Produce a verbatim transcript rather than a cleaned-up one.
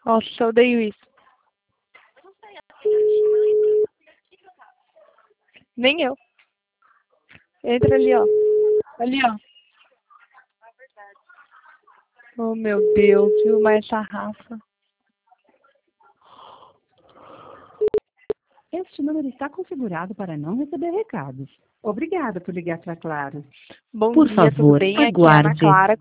Nossa, eu odeio isso. Nem eu. Entra ali, ó. Ali, ó. Oh, meu Deus, viu? Mas essa raça. Este número está configurado para não receber recados. Obrigada por ligar para Claro. Bom Por dia, tudo favor, bem? Aqui é a Ana aguarde. Clara.